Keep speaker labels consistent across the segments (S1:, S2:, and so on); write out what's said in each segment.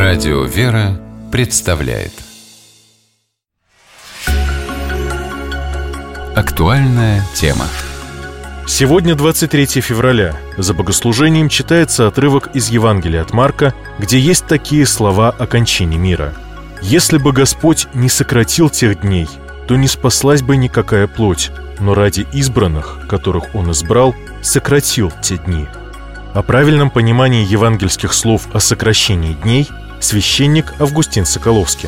S1: Радио «Вера» представляет актуальная тема.
S2: Сегодня 23 февраля. За богослужением читается отрывок из Евангелия от Марка, где есть такие слова о кончине мира. «Если бы Господь не сократил тех дней, то не спаслась бы никакая плоть, но ради избранных, которых Он избрал, сократил те дни». О правильном понимании евангельских слов о сокращении дней священник Августин Соколовский.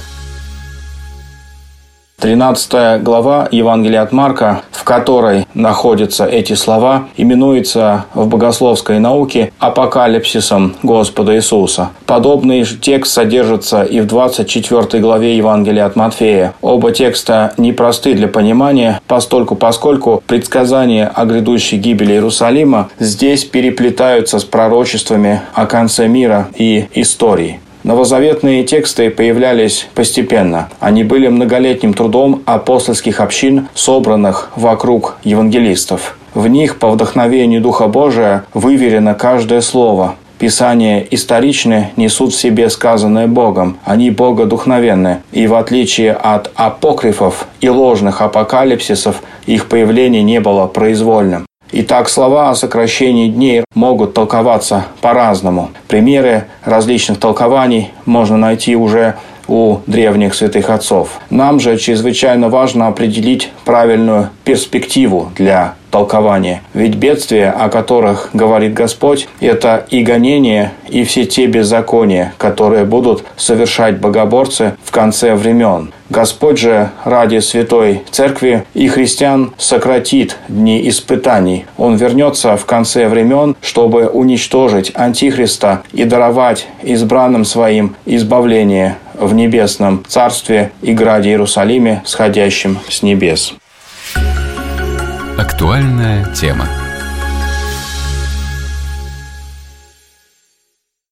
S3: 13 глава Евангелия от Марка, в которой находятся эти слова, именуется в богословской науке апокалипсисом Господа Иисуса. Подобный же текст содержится и в 24 главе Евангелия от Матфея. Оба текста непросты для понимания, поскольку предсказания о грядущей гибели Иерусалима здесь переплетаются с пророчествами о конце мира и истории. Новозаветные тексты появлялись постепенно. Они были многолетним трудом апостольских общин, собранных вокруг евангелистов. В них по вдохновению Духа Божия выверено каждое слово. Писания историчны, несут в себе сказанное Богом. Они богодухновенны. И в отличие от апокрифов и ложных апокалипсисов, их появление не было произвольным. Итак, слова о сокращении дней могут толковаться по-разному. Примеры различных толкований можно найти уже у древних святых отцов. Нам же чрезвычайно важно определить правильную перспективу для толкования. Ведь бедствия, о которых говорит Господь, это и гонения, и все те беззакония, которые будут совершать богоборцы в конце времен. Господь же ради Святой Церкви и христиан сократит дни испытаний. Он вернется в конце времен, чтобы уничтожить Антихриста и даровать избранным своим избавление в небесном Царстве и Граде Иерусалиме, сходящем с небес.
S1: Актуальная тема.